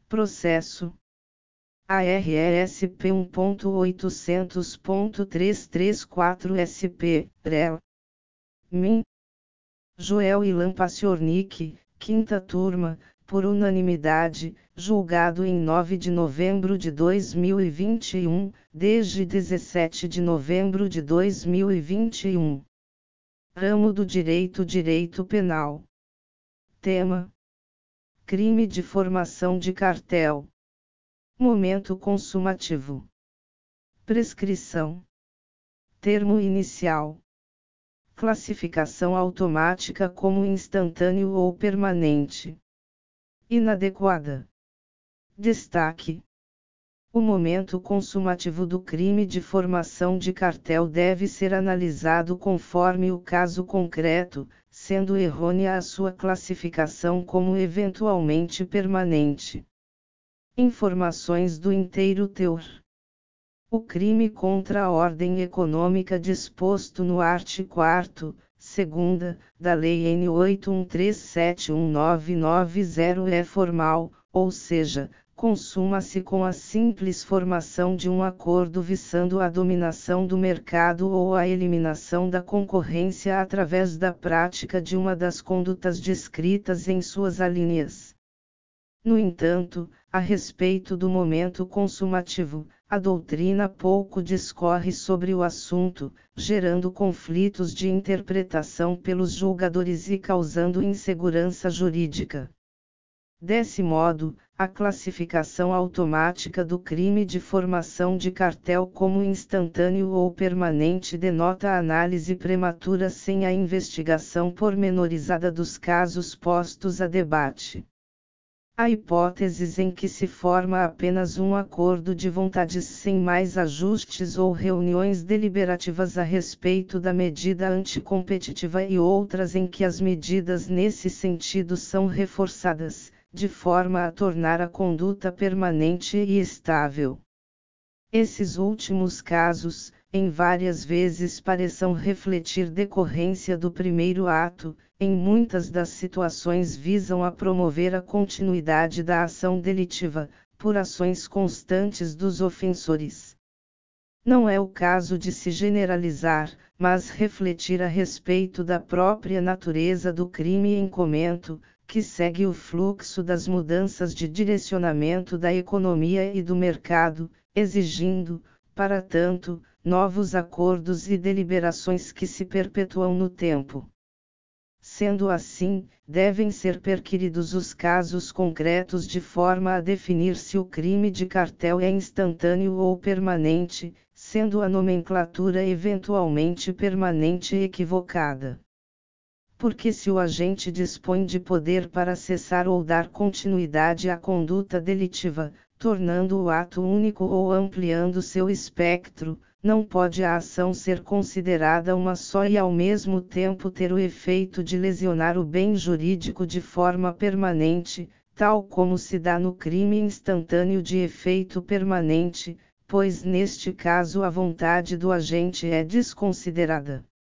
Processo ARESP 1.800.334 SP, REL. Joel Ilan Paciornik, quinta turma, por unanimidade, julgado em 9 de novembro de 2021, desde 17 de novembro de 2021. Ramo do Direito Penal. Tema: crime de formação de cartel. Momento consumativo. Prescrição. Termo inicial. Classificação automática como instantâneo ou permanente. Inadequada. Destaque: o momento consumativo do crime de formação de cartel deve ser analisado conforme o caso concreto, sendo errônea a sua classificação como eventualmente permanente. Informações do inteiro teor. O crime contra a ordem econômica disposto no art. 4º, 2ª, da Lei N. 81371990 é formal, ou seja, consuma-se com a simples formação de um acordo visando a dominação do mercado ou a eliminação da concorrência através da prática de uma das condutas descritas em suas alíneas. No entanto, a respeito do momento consumativo, a doutrina pouco discorre sobre o assunto, gerando conflitos de interpretação pelos julgadores e causando insegurança jurídica. Desse modo, a classificação automática do crime de formação de cartel como instantâneo ou permanente denota a análise prematura sem a investigação pormenorizada dos casos postos a debate. Há hipóteses em que se forma apenas um acordo de vontades sem mais ajustes ou reuniões deliberativas a respeito da medida anticompetitiva e outras em que as medidas nesse sentido são reforçadas, de forma a tornar a conduta permanente e estável. Esses últimos casos, em várias vezes pareçam refletir decorrência do primeiro ato, em muitas das situações visam a promover a continuidade da ação delitiva, por ações constantes dos ofensores. Não é o caso de se generalizar, mas refletir a respeito da própria natureza do crime em comento, que segue o fluxo das mudanças de direcionamento da economia e do mercado, exigindo, para tanto, novos acordos e deliberações que se perpetuam no tempo. Sendo assim, devem ser perquiridos os casos concretos de forma a definir se o crime de cartel é instantâneo ou permanente, sendo a nomenclatura eventualmente permanente equivocada. Porque se o agente dispõe de poder para cessar ou dar continuidade à conduta delitiva, tornando o ato único ou ampliando seu espectro, não pode a ação ser considerada uma só e ao mesmo tempo ter o efeito de lesionar o bem jurídico de forma permanente, tal como se dá no crime instantâneo de efeito permanente, pois neste caso a vontade do agente é desconsiderada.